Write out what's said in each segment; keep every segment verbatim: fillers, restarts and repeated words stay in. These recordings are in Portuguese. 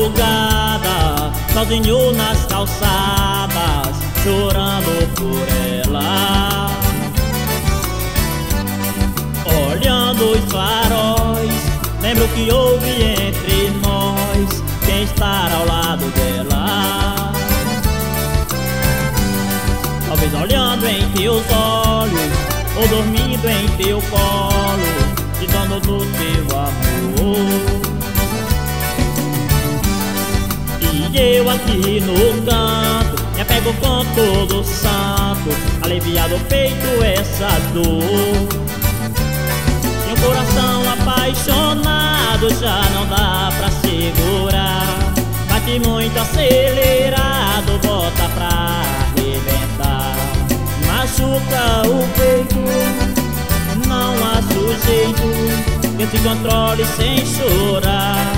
madrugada, sozinho nas calçadas, chorando por ela. Olhando os faróis, lembro que houve entre nós quem estar ao lado dela. Talvez olhando em teus olhos, ou dormindo em teu colo, te dando do teu amor. E eu aqui no canto, me apego com todo santo, aliviado peito essa dor. E um coração apaixonado já não dá pra segurar, bate muito acelerado, bota pra arrebentar. Machuca o peito, não há sujeito que se controle sem chorar.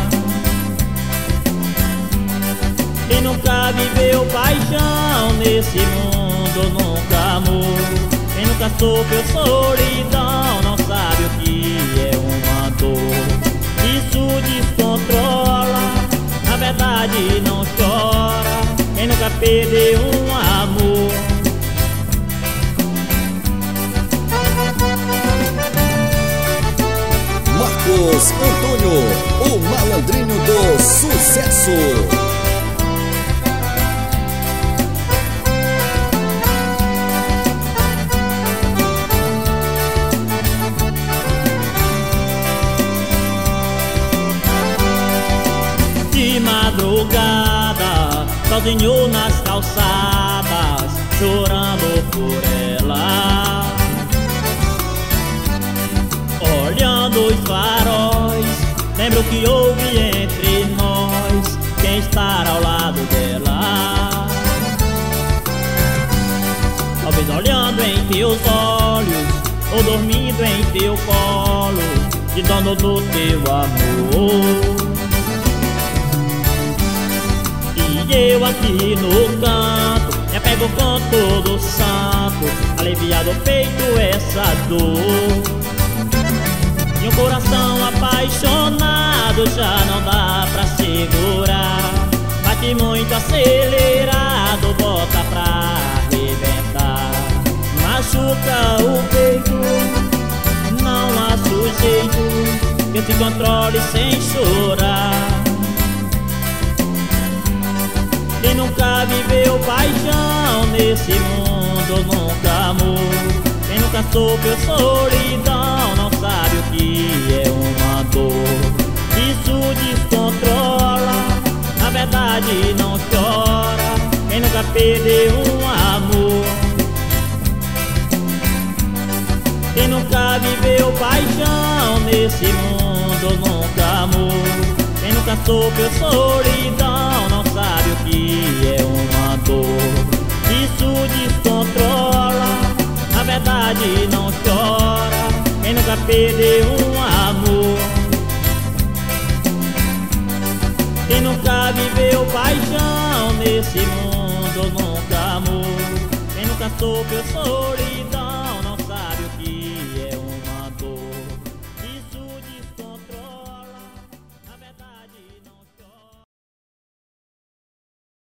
Quem nunca viveu paixão nesse mundo nunca amou. Quem nunca sofreu solidão não sabe o que é uma dor. Isso descontrola, na verdade não chora. Quem nunca perdeu um amor. Marcos Antônio, o malandrinho do sucesso. De madrugada, sozinho nas calçadas, chorando por ela. Olhando os faróis, lembro que houve entre nós quem estar ao lado dela. Talvez olhando em teus olhos, ou dormindo em teu colo, te dando do teu amor. E eu aqui no canto, me apego com todo santo, aliviado peito essa dor. E um coração apaixonado já não dá pra segurar, bate muito acelerado, bota pra arrebentar. Machuca o peito, não há sujeito que se controle sem chorar. Quem nunca viveu paixão nesse mundo nunca amou. Quem nunca sofreu solidão não sabe o que é uma dor. Isso descontrola, na verdade não chora. Quem nunca perdeu um amor. Quem nunca viveu paixão nesse mundo nunca amou. Quem nunca sofreu solidão não sabe o que é uma dor. Isso descontrola, na verdade não chora. Quem nunca perdeu um amor. Quem nunca viveu paixão nesse mundo nunca amou. Quem nunca sofreu solidão